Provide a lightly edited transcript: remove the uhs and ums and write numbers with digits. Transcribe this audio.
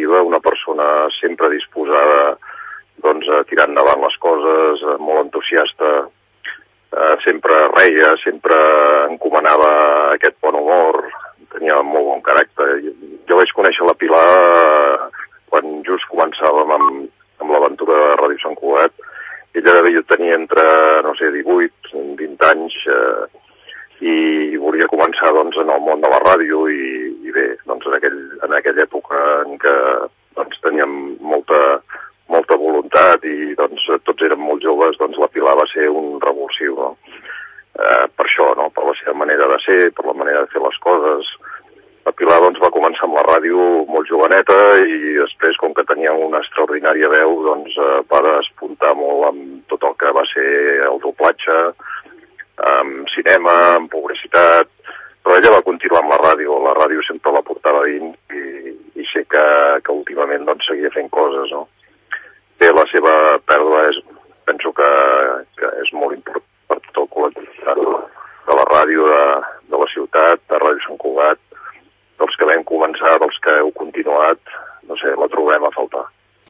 positiva, una persona sempre disposada a tirar endavant les coses, molt entusiasta, sempre reia, sempre encomanava aquest bon humor, tenia molt bon caràcter. Jo vaig conèixer la Pilar quan just començàvem amb l'aventura de Ràdio Sant Cugat. Ella devia tenir entre, 18, 20 anys, i volia començar en el món de la ràdio i bé, en aquella època en què teníem molta voluntat i tots érem molt joves, la Pilar va ser un revulsiu, no? Per això, no? Per la seva manera de ser, per la manera de fer les coses. La Pilar va començar amb la ràdio molt joveneta i després, com que tenia una extraordinària veu, va despuntar molt amb tot el que va ser el doblatge, amb cinema, amb publicitat, però ella va continuar amb la ràdio sempre la portava dins i sé que últimament seguia fent coses, no? Bé, la seva pèrdua penso que és molt important per tot el col·lectiu de la ràdio de la ciutat, de Ràdio Sant Cugat, dels que vam començar, dels que heu continuat, la trobem a faltar.